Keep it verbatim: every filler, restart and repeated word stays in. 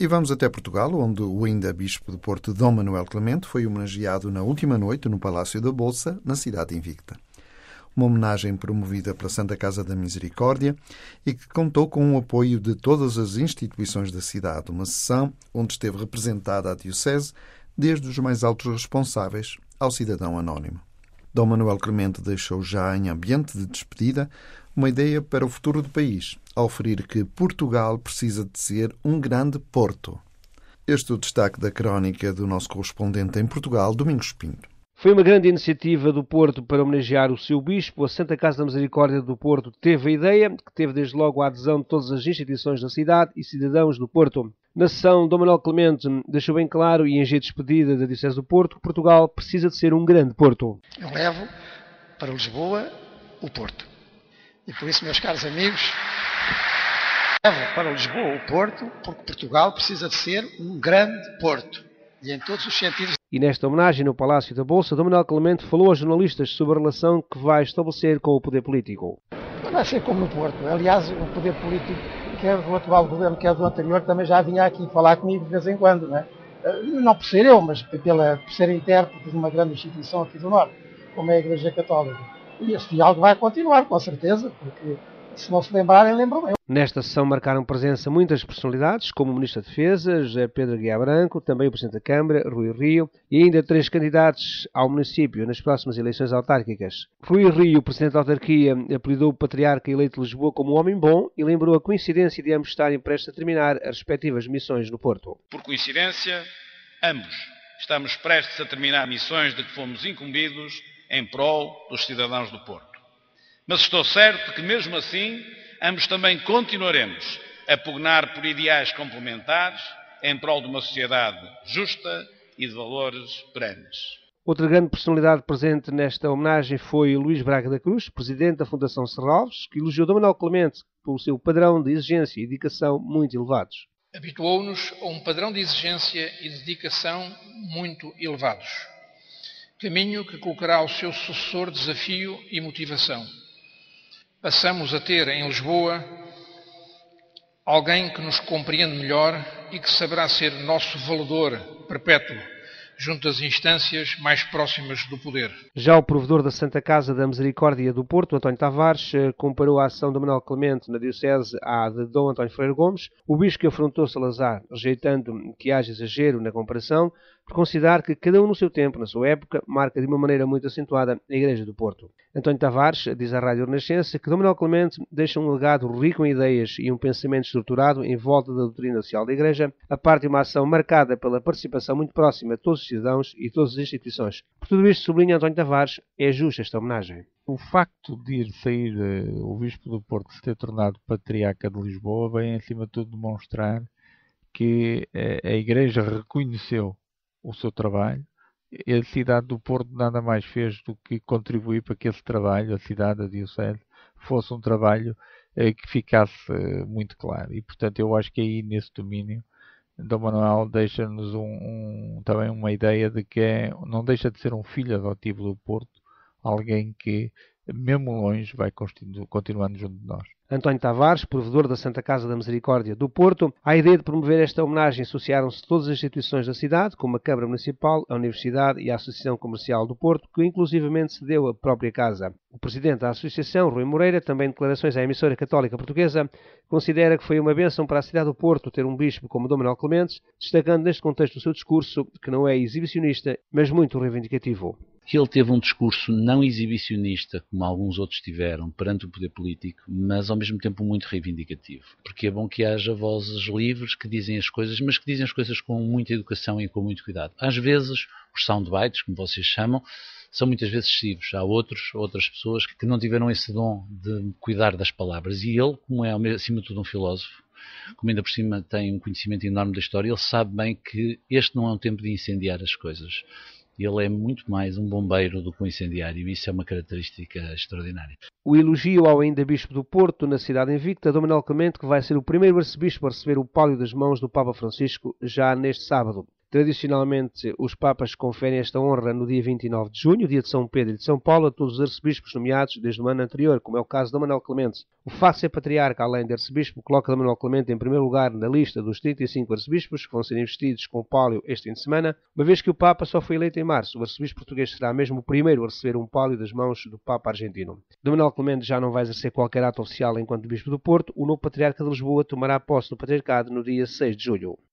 E vamos até Portugal, onde o ainda Bispo de Porto, Dom Manuel Clemente, foi homenageado na última noite no Palácio da Bolsa, na cidade invicta. Uma homenagem promovida pela Santa Casa da Misericórdia e que contou com o apoio de todas as instituições da cidade. Uma sessão onde esteve representada a Diocese, desde os mais altos responsáveis ao cidadão anónimo. Dom Manuel Clemente deixou já em ambiente de despedida uma ideia para o futuro do país, ao referir que Portugal precisa de ser um grande Porto. Este é o destaque da crónica do nosso correspondente em Portugal, Domingos Pinto. Foi uma grande iniciativa do Porto para homenagear o seu bispo. A Santa Casa da Misericórdia do Porto teve a ideia, que teve desde logo a adesão de todas as instituições da cidade e cidadãos do Porto. Na sessão, Dom Manuel Clemente deixou bem claro, e em jeito de despedida da Diocese do Porto, que Portugal precisa de ser um grande Porto. Eu levo para Lisboa o Porto. E por isso, meus caros amigos, levo para Lisboa o Porto, porque Portugal precisa de ser um grande Porto. E em todos os sentidos. E nesta homenagem no Palácio da Bolsa, Dom Manuel Clemente falou aos jornalistas sobre a relação que vai estabelecer com o poder político. Vai ser como no Porto. Aliás, o poder político, quer do atual governo, quer do anterior, também já vinha aqui falar comigo de vez em quando, não é? Não por ser eu, mas pela, por ser intérprete de uma grande instituição aqui do Norte, como é a Igreja Católica. E este diálogo vai continuar, com certeza, porque se não se lembrarem, lembram eu. Nesta sessão marcaram presença muitas personalidades, como o Ministro da Defesa, José Pedro Aguiar Branco, também o Presidente da Câmara, Rui Rio, e ainda três candidatos ao município nas próximas eleições autárquicas. Rui Rio, o Presidente da Autarquia, apelidou o Patriarca eleito de Lisboa como um homem bom e lembrou a coincidência de ambos estarem prestes a terminar as respectivas missões no Porto. Por coincidência, ambos estamos prestes a terminar missões de que fomos incumbidos em prol dos cidadãos do Porto. Mas estou certo que, mesmo assim, ambos também continuaremos a pugnar por ideais complementares em prol de uma sociedade justa e de valores perenes. Outra grande personalidade presente nesta homenagem foi Luís Braga da Cruz, presidente da Fundação Serralves, que elogiou Dom Manuel Clemente pelo seu padrão de exigência e dedicação muito elevados. Habituou-nos a um padrão de exigência e dedicação muito elevados. Caminho que colocará ao seu sucessor desafio e motivação. Passamos a ter em Lisboa alguém que nos compreende melhor e que saberá ser nosso valedor perpétuo junto às instâncias mais próximas do poder. Já o provedor da Santa Casa da Misericórdia do Porto, António Tavares, comparou a ação de Manuel Clemente na Diocese à de Dom António Freire Gomes. O bispo que afrontou Salazar, rejeitando que haja exagero na comparação, por considerar que cada um no seu tempo, na sua época, marca de uma maneira muito acentuada a Igreja do Porto. António Tavares diz à Rádio Renascença que Dom Manuel Clemente deixa um legado rico em ideias e um pensamento estruturado em volta da doutrina social da Igreja, a parte de uma ação marcada pela participação muito próxima de todos os cidadãos e todas as instituições. Por tudo isto, sublinha António Tavares, é justa esta homenagem. O facto de ir sair uh, o Bispo do Porto se ter tornado Patriarca de Lisboa vem, acima de tudo, demonstrar que uh, a Igreja reconheceu o seu trabalho. A cidade do Porto nada mais fez do que contribuir para que esse trabalho, a cidade, a Diocese, fosse um trabalho eh, que ficasse eh, muito claro. E, portanto, eu acho que aí, nesse domínio, Dom Manuel deixa-nos um, um, também uma ideia de que é, não deixa de ser um filho adotivo do Porto, alguém que, mesmo longe, vai continu, continuando junto de nós. António Tavares, provedor da Santa Casa da Misericórdia do Porto. À ideia de promover esta homenagem associaram-se todas as instituições da cidade, como a Câmara Municipal, a Universidade e a Associação Comercial do Porto, que inclusivamente cedeu a própria casa. O presidente da Associação, Rui Moreira, também em declarações à emissora católica portuguesa, considera que foi uma bênção para a cidade do Porto ter um bispo como Dom Manuel Clemente, destacando neste contexto o seu discurso, que não é exibicionista, mas muito reivindicativo. Ele teve um discurso não exibicionista, como alguns outros tiveram, perante o poder político, mas ao mesmo tempo muito reivindicativo. Porque é bom que haja vozes livres que dizem as coisas, mas que dizem as coisas com muita educação e com muito cuidado. Às vezes, os soundbites, como vocês chamam, são muitas vezes excessivos. Há outros, outras pessoas que não tiveram esse dom de cuidar das palavras. E ele, como é acima de tudo um filósofo, como ainda por cima tem um conhecimento enorme da história, ele sabe bem que este não é um tempo de incendiar as coisas. Ele é muito mais um bombeiro do que um incendiário, e isso é uma característica extraordinária. O elogio ao ainda Bispo do Porto, na cidade invicta, Dom Manuel Clemente, que vai ser o primeiro arcebispo a receber o pálio das mãos do Papa Francisco já neste sábado. Tradicionalmente, os Papas conferem esta honra no dia vinte e nove de junho, dia de São Pedro e de São Paulo, a todos os arcebispos nomeados desde o ano anterior, como é o caso de Dom Manuel Clemente. O facto de ser patriarca, além de arcebispo, coloca Dom Manuel Clemente em primeiro lugar na lista dos trinta e cinco arcebispos que vão ser investidos com o pálio este fim de semana, uma vez que o Papa só foi eleito em março. O arcebispo português será mesmo o primeiro a receber um pálio das mãos do Papa argentino. Dom Manuel Clemente já não vai exercer qualquer ato oficial enquanto Bispo do Porto. O novo patriarca de Lisboa tomará posse no patriarcado no dia seis de julho.